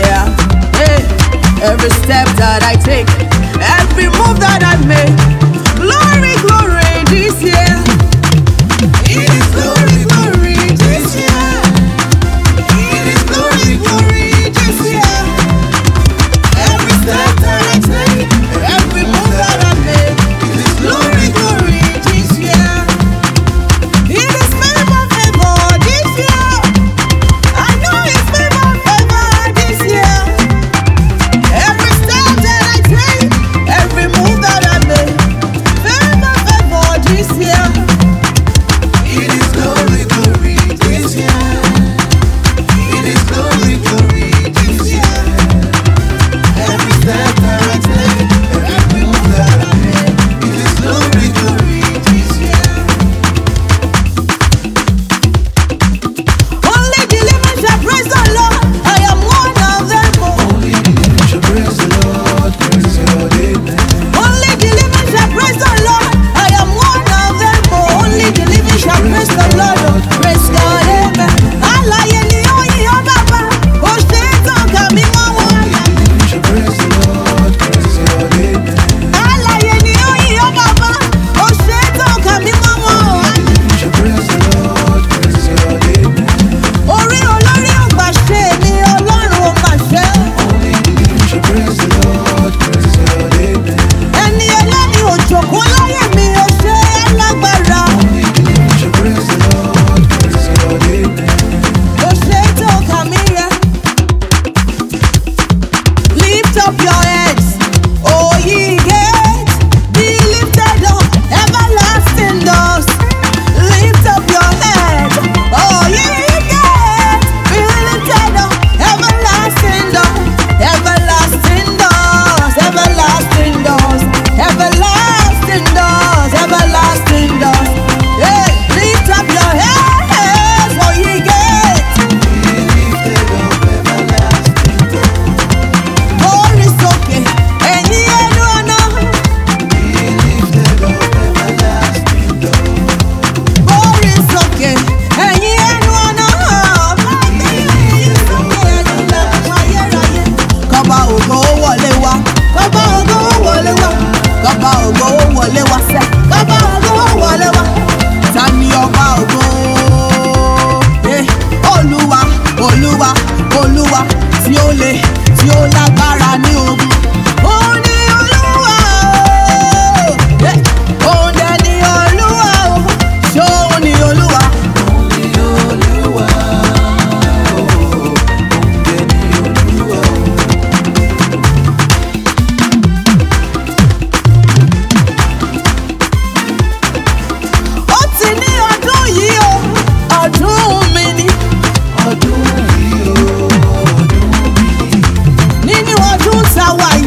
year. Hey, every step that I take, every move that I make, glory, glory this year. It is glory, glory this year. It is glory, glory this year. Every step that I take, every move that I make, it is glory, glory this year. It is favor, favor this year. I know it's favor, favor this year. Every step that I take, every move that I make, favor, favor this year. It is glory, glory this year. It is glory, glory this year. Every step that I take, every move that I make, it is glory, glory this year. Only the living shall praise the Lord. I am one of them. Only the living shall praise the Lord, praise your name. Only the living shall praise the Lord. I am one of them. Only the living shall praise the Lord. Praise God, amen. Alaye ni oyin o baba, o ṣe tan ka mi mọ wọn. Only the living shall praise the Lord, praise your name. Alaye ni oyin o baba, o ṣe tan ka mi mọ wọn. Only the living shall praise the Lord, praise your name. Orí olórí ò gbà ṣe ni Ọlọ́run ò mà ṣe. Only the living shall praise the Lord, praise your name. Ẹni ẹlẹ́ni òjòkó láyé mi ò ṣe é lágbára. Only the living shall praise the Lord, praise your name. Ó ṣe é tó kà mí yẹ. Lift up your heads, O ye gates, be lifted up, everlasting doors. Lift up your heads, O ye gates, be lifted up, everlasting doors, everlasting doors, everlasting doors, everlasting doors, everlasting doors. Hey, lift up your heads, O ye gates. Be lifted up, everlasting door. Orí sókè, ẹ̀yin ẹnu ọ̀nà. Be lifted up, everlasting door. Orí sókè, ẹ̀yin ẹnu ọ̀nà. Ẹ̀yin sókè, ẹ̀yin lẹ̀kùn ayérayé. Kọ́ba ògo ó wọlé wá. Kọ́ba ògo ó wọlé wá. Kọ́ba ògo ó wọlé wá sẹ́. Kọ́ba ògo ó wọlé wá. Ta ni ọba ògo? Olúwa, Olúwa, Olúwa tí ó le, tí ó lágbára ní ogun. Òun ni Olúwa o. Òun dẹ̀ ni Olúwa o. Ṣé òun ni Olúwa? Only Olúwa, only Olúwa. Ó ti ní ọdún yìí o, ọdún mi ni. Ọdún yìí o, ọdún mi. Nínú ọdún tá a wà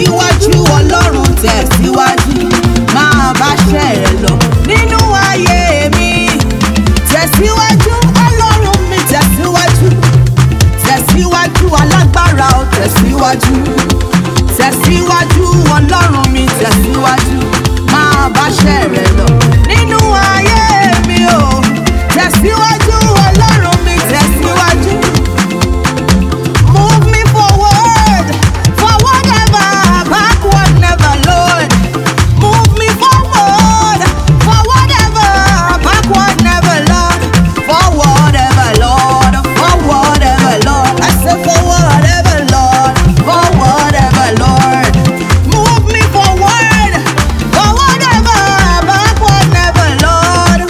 tẹ̀síwájú ọlọ́run tẹ̀síwájú máa bá ṣẹ́ rẹ̀ lọ nínú ayé mi. Tẹ̀síwájú ọlọ́run mi tẹ̀síwájú, tẹ̀síwájú alágbára ó tẹ̀síwájú, tẹ̀síwájú ọlọ́run mi tẹ̀síwájú máa bá ṣẹ́ rẹ̀ lọ nínú ayé mi o. Tẹ̀síwájú ọlọ́run mi tẹ̀síwájú. Move me forward, forward ever, backward never, Lord. Move me forward, forward ever, backward never, Lord. Forward ever, Lord, forward ever, Lord. I say forward ever, Lord, forward ever, Lord. Move me forward, forward ever, backward never, Lord.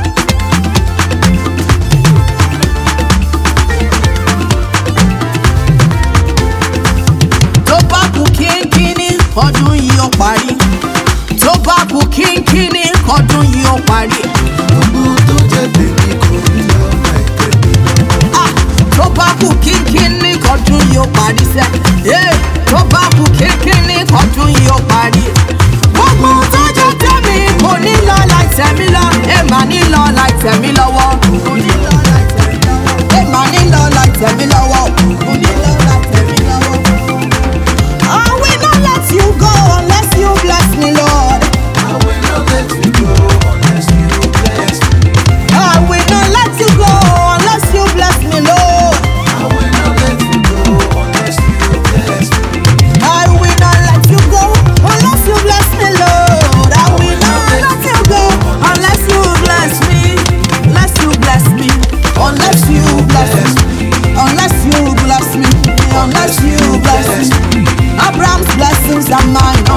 Tó bá kù kínkínní ọdún yìí ó parí. Tó bá kù kínkínní ọdún yìí ó parí. Gbogbo tó jẹ́ tèmi kò ní lọ láì tèmi lọ. Tó bá kù kínkínní ọdún yìí ó parí sẹ́. Tó bá kù kínkínní ọdún yìí ó parí. Gbogbo tó jẹ́ tèmi kò ní lọ láì tẹ̀mí lọ. Èèmà ní lọ láì tẹ̀mí lọ́wọ́. Kò ní lọ láì tẹ̀mí lọ́wọ́. Èèmà ní lọ láì tẹ̀mí lọ́wọ́. Kò ní lọ láì tẹ̀mí lọ́wọ́. I will not let you go unless you bless me, Lord. I will not let you go unless you bless me. I will not let you go unless you bless me, Lord. I will not let you go unless you bless me. I will not let you go unless you bless me, Lord. I will not let you go unless you bless me. Unless you bless me. Unless you bless me. Unless you bless me. Unless you bless me. Abraham's blessings are mine.